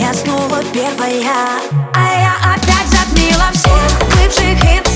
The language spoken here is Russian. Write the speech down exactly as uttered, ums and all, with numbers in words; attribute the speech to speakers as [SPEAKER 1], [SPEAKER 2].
[SPEAKER 1] я снова первая, а я опять затмила всех бывших и